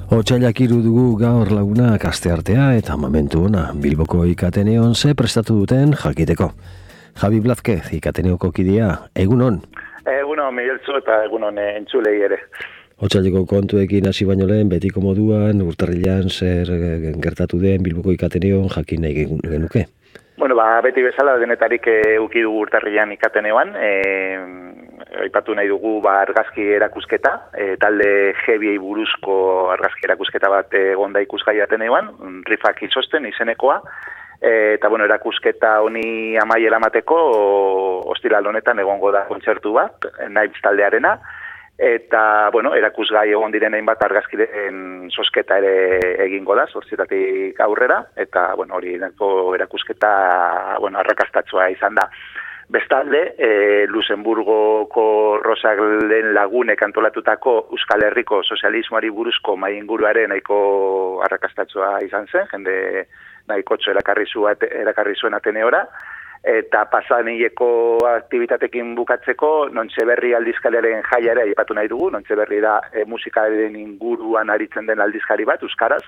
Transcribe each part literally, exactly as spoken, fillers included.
Otsailak hiru dugu gaur lagunak asteartea eta momentu ona Bilboko Ikateneon ze prestatu duten jakiteko. Javi Blázquez, Ikateneoko kidea, egunon? Egunon, Migueltzu eta egunon entzulei ere. Otsaileko kontuekin hasi baino lehen, betiko moduan, urtarrilan zer gertatu den Bilboko Ikateneon jakin nahi genuke? Bueno, ba, beti bezala denetarik euki dugu urtarrilan Ikateneoan, e, aipatu nahi dugu ba, argazki erakusketa, e, talde heavyei buruzko argazki erakusketa bat egonda ikusgai Ateneoan, Rifak izosten izenekoa, e, eta bueno, erakusketa honi amaiera emateko ostiral honetan egongo da kontzertu bat, Naibs taldearena, eta, bueno, erakusgai egon diren hainbat argazkiren sosketa ere egingo da, zortzietatik aurrera, eta, bueno, hori erakusketa, bueno, arrakastatsua izan da. Bestalde, e, Luxemburgoko Rosalen lagunek antolatutako Euskal Herriko sozialismoari buruzko mahai inguruaren nahiko arrakastatsua izan zen, jende nahikotxo erakarri zuen Ateneora, eta pasanileko aktibitatekin bukatzeko Nontxeberri aldizkariaren jaiara aipatu nahi dugu. Nontxeberri da e, musikaren inguruan aritzen den aldizkari bat, euskaraz,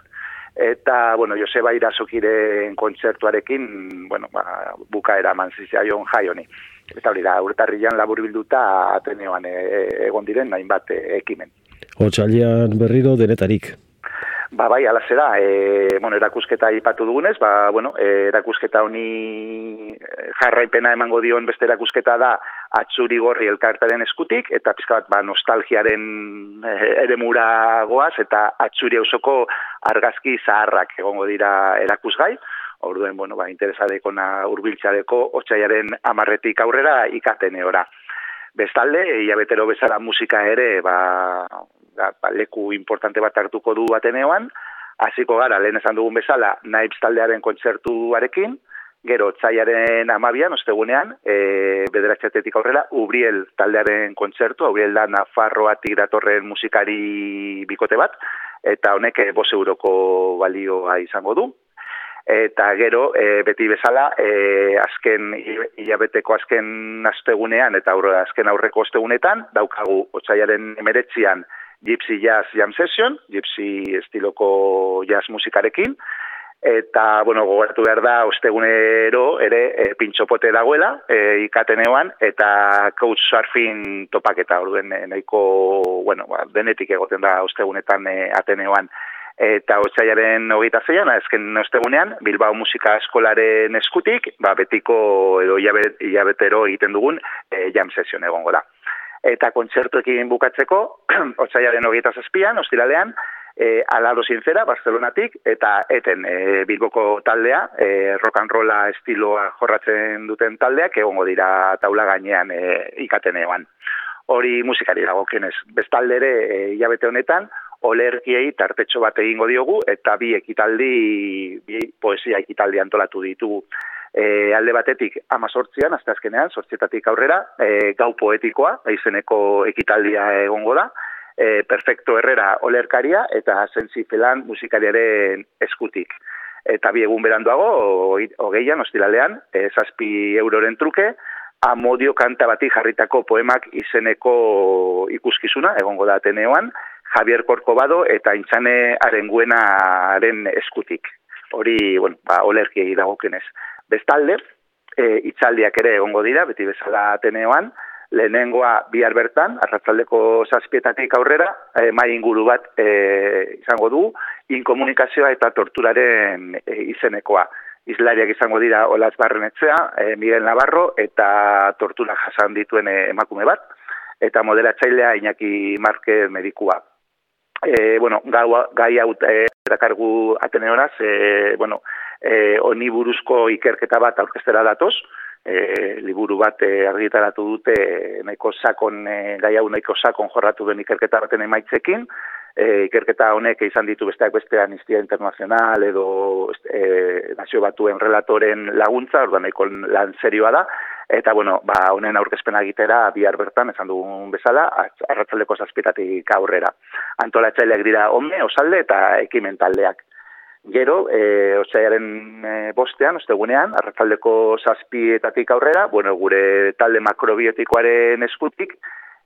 eta, bueno, Joseba Irazokiren kontzertuarekin, bueno, ba, bukaera eman zitzaion jai honi. Eta hori da, urtarrilan laburbilduta Ateneoan e, egon diren hainbat e, ekimen. Otsailean berriro denetarik. Ba, bai, ala zera, e, bueno, erakusketa aipatu dugunez, ba, bueno, e, erakusketa honi jarraipena emango dion beste erakusketa da Atzuri Gorri elkartaren eskutik, eta pizka bat ba, nostalgiaren e, eremura goaz, eta Atzuri auzoko argazki zaharrak egongo dira erakusgai. Orduen, bueno, ba, interesadekona hurbiltzareko otsailaren hamarretik aurrera Ikateneora. Bestalde, hilabetero bezala musika ere, ba, da, ba, leku importante bat hartuko du Ateneoan, hasiko gara, lehen esan dugun bezala, Naibs taldearen kontzertuarekin, gero otsailaren hamabian, ostegunean, e, bederatzetetik aurrera, Ubriel taldearen kontzertu, Ubriel da Nafarroatik datorren musikari bikote bat, eta honek bost euroko balioa izango du. Eta gero, e, beti bezala, e, azken hilabeteko azken astegunean eta aurre, azken aurreko ostegunetan, daukagu otsailaren emeretzian Gypsy Jazz Jam Session, Gypsy estiloko jazz musikarekin, eta, bueno, gogoratu behar da, ostegunero ere e, pintxopote dagoela, e, Ikateneoan, eta couchsurfing topaketa, orduen e, nahiko, bueno, ba, denetik egoten da ostegunetan e, Ateneoan. Eta otsailaren hogeita zeian, azken ostegunean, Bilbao Musika Eskolaren eskutik, ba, betiko edo hilabetero egiten dugun e, jam session egongo da. Eta kontzertuekin bukatzeko, otsailaren hogeita zazpian, ostiralean, e, Alado Sincera, Barcelonatik, eta eten e, Bilboko taldea, e, rock and rolla estiloa jorratzen duten taldeak, egongo dira taula gainean e, Ikateneoan. Hori musikari dagokionez. Bestalde ere, e, hilabete honetan, olerkiei tartetxo bat egingo diogu, eta bi ekitaldi, bi poesia ekitaldi antolatu ditugu. E, alde batetik, amazortzian, azte azkenean, zortzietatik aurrera, e, gau poetikoa, izeneko ekitaldia egongo da, e, Perfecto Herrera olerkaria, eta Sensi Felan musikariaren eskutik. Eta bi egun beranduago, hogeian, ostiralean, e, zazpi euroren truke, Amodio kanta bati jarritako poemak izeneko ikuskizuna, egongo da Ateneoan, Javier Corcovado eta Intxane Arenguenaren eskutik. Hori, bueno, ba, olerkiei dagokionez. Bestalde, e, hitzaldiak ere egongo dira, beti bezala Ateneoan, lehenengoa bihar bertan, arratsaldeko zazpietatik aurrera, e, mai inguru bat e, izango du, inkomunikazioa eta torturaren e, izenekoa. Izlariak izango dira Olatz Barrenetzea, e, Miguel Navarro eta tortura jasan dituen e, emakume bat, eta moderatzailea Iñaki Marquez medikua. E, bueno, gau, gai hau e, erakargu Ateneoraz, e, bueno, e, honi buruzko ikerketa bat aurkeztera datoz, e, liburu bat e, argitaratu dute e, nahiko sakon, e, gai hau nahiko sakon jorratu den ikerketa baten emaitzekin, e, ikerketa honek izan ditu besteak beste Amnistia Internacional edo e, Nazio Batuen relatoren laguntza, orduan nahiko lan serioa da, eta, bueno, ba, honen aurkezpena egitera bihar bertan, esan dugun bezala, arratsaldeko zazpietatik aurrera. Antolatzaileak dira Ome, Osalde eta ekimen taldeak. Gero, e, otsailaren e, bostean, ostegunean, arratsaldeko zazpietatik aurrera, bueno, gure talde makrobiotikoaren eskutik,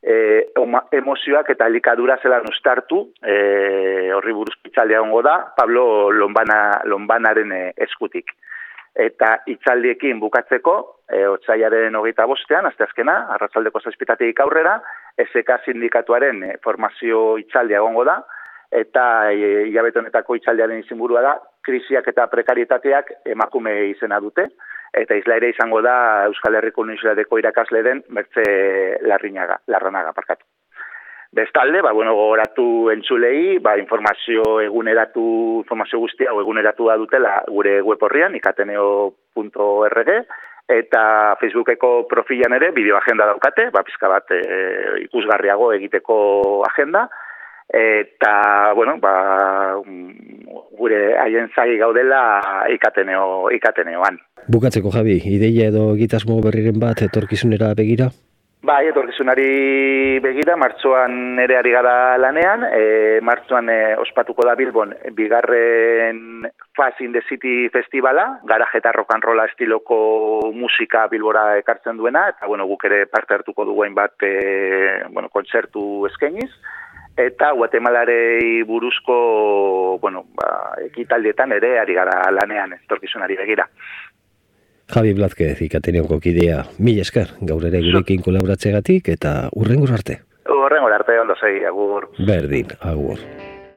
e, emozioak eta elikadura zelan ustartu, e, horri buruz hitzaldia egongo da, Pablo Lombana, Lombanaren eskutik. Eta hitzaldiekin bukatzeko, e, otsailaren hogeita bostean, asteazkena, arratsaldeko zazpitatik aurrera, S K sindikatuaren e, formazio hitzaldia egongo da, eta e, hilabete honetako hitzaldiaren izenburua da, krisiak eta prekarietateak emakume izena dute, eta isla ere izango da Euskal Herriko Unibertsitateko irakasle den Mertze Larrinaga, Larranaga parkatu. Bestalde, ba, bueno, gogoratu entzulei, ba, informazio eguneratu, informazio guztia o eguneratu da dutela gure web horrian, ikateneo puntu org, eta Facebookeko profilan ere bideoagenda daukate, ba, pizka bat e, ikusgarriago egiteko agenda, eta, bueno, ba, gure haien zagi gaudela ikateneo, ikateneoan. Bukatzeko, Javi, ideia edo egitasmo berriren bat etorkizunera begira? Bai, etorkizunari begira, martxoan ere ari gara lanean, e, martxoan e, ospatuko da Bilbon, bigarren Fast in the City festivala, garaje eta rock and rolla estiloko musika Bilbora ekartzen duena, eta bueno, guk ere parte hartuko dugu hainbat e, bueno, kontzertu eskainiz, eta Guatemalarei buruzko bueno, ba, ekitaldietan ere ari gara lanean etorkizunari begira. Javi Blázquez, ikateneoko kidea, mil esker, gaur ere gurekin kolaboratzeagatik eta hurrengor arte. Hurrengor arte, ondo sei, agur. Berdin, agur.